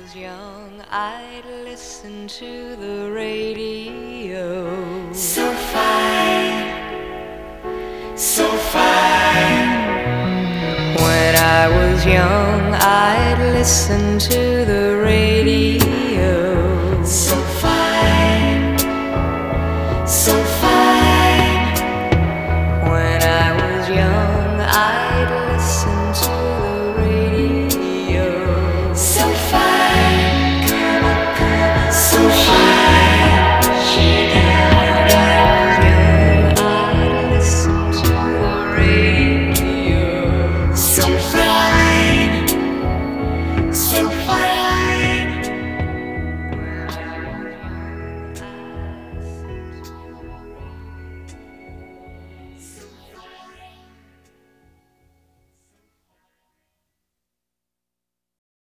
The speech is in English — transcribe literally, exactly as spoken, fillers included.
was young, I'd listen to the radio. So fine, so fine. When I was young, I'd listen to